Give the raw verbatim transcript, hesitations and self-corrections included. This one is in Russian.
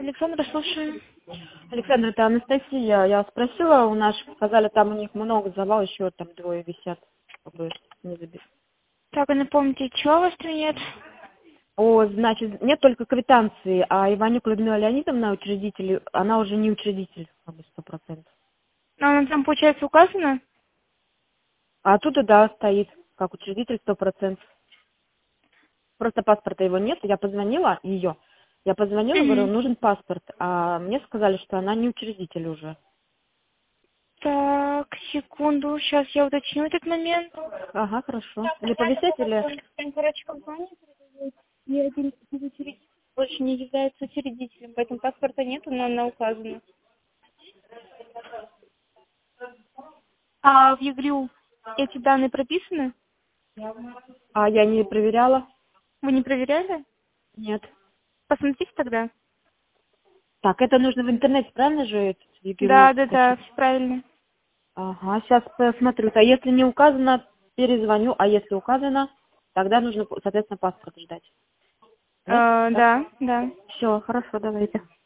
Александра, слушаю. Александра, это Анастасия. Я спросила у наших, сказали, там у них много завал, еще там двое висят. Как бы не забить. Так, а напомните, чего у вас там нет? О, значит, нет только квитанции, а Иванюк Людмила Леонидовна, учредитель, она уже не учредитель, как бы сто процентов. А она там, получается, указана? А оттуда, да, стоит, как учредитель сто процентов. Просто паспорта его нет, я позвонила ее. Я позвонила, говорю, Угу. нужен паспорт, а мне сказали, что она не учредитель уже. Так, секунду, сейчас я уточню этот момент. Ага, хорошо. Так, Или тогда повисеть, или... такой, там, короче, компания передает, и один из учредителей больше не является учредителем, поэтому паспорта нету, но она указана. А в ЕГРЮ эти данные прописаны? А я не проверяла? Вы не проверяли? Нет. Посмотрите тогда. Так, это нужно в интернете, правильно же, этот ЕГРЮ Да, да, да, скачать? все правильно. Ага, сейчас посмотрю. А если не указано, перезвоню, а если указано, тогда нужно, соответственно, паспорт ждать. Да? А, Так. да, да. Все, хорошо, давайте.